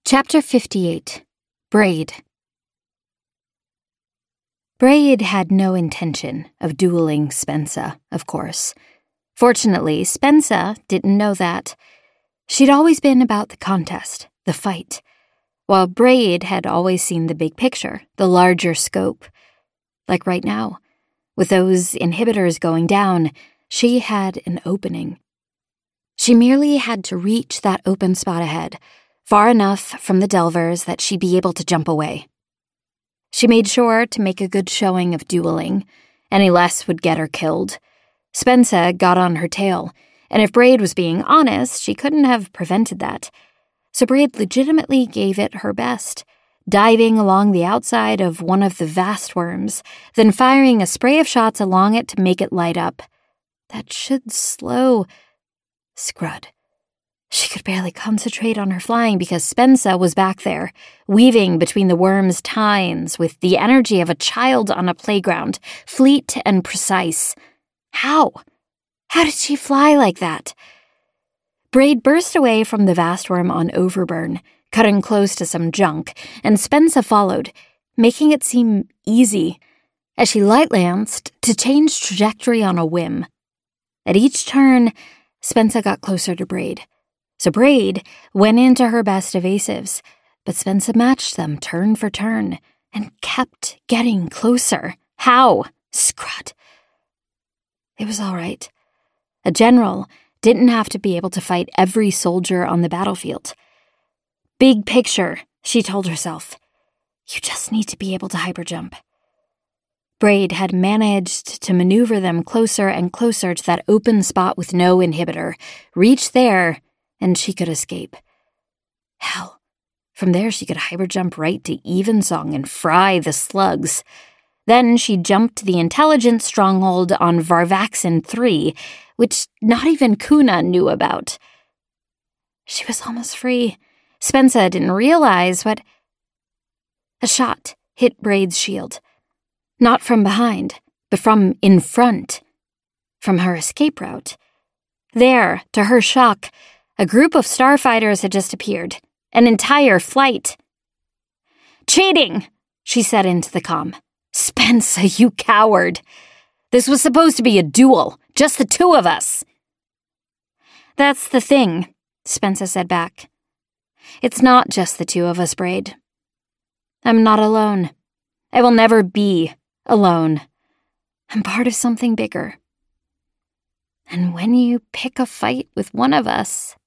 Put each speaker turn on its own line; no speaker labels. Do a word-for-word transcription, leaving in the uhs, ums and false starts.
Chapter fifty-eight. Braid. Braid had no intention of dueling Spensa, of course. Fortunately, Spensa didn't know that. She'd always been about the contest, the fight, while Braid had always seen the big picture, the larger scope. Like right now, with those inhibitors going down, she had an opening. She merely had to reach that open spot ahead, far enough from the Delvers that she'd be able to jump away. She made sure to make a good showing of dueling. Any less would get her killed. Spensa got on her tail, and if Braid was being honest, she couldn't have prevented that. So Braid legitimately gave it her best, diving along the outside of one of the vast worms, then firing a spray of shots along it to make it light up. That should slow... Scrud. She could barely concentrate on her flying because Spensa was back there, weaving between the worm's tines with the energy of a child on a playground, fleet and precise. How? How did she fly like that? Braid burst away from the vast worm on Overburn, cutting close to some junk, and Spensa followed, making it seem easy, as she light-lanced to change trajectory on a whim. At each turn, Spensa got closer to Braid. So Braid went into her best evasives, but Spensa matched them turn for turn and kept getting closer. How? Scrud. It was all right. A general didn't have to be able to fight every soldier on the battlefield. Big picture, she told herself. You just need to be able to hyperjump. Braid had managed to maneuver them closer and closer to that open spot with no inhibitor. Reach there, and she could escape. Hell, from there she could hyperjump right to Evensong and fry the slugs. Then she jumped to the intelligence stronghold on Varvaxin three, which not even Kuna knew about. She was almost free. Spensa didn't realize what... A shot hit Braid's shield. Not from behind, but from in front. From her escape route. There, to her shock, a group of starfighters had just appeared. An entire flight. Cheating, she said into the comm. Spensa, you coward. This was supposed to be a duel, just the two of us. That's the thing, Spensa said back. It's not just the two of us, Braid. I'm not alone. I will never be alone. I'm part of something bigger. And when you pick a fight with one of us...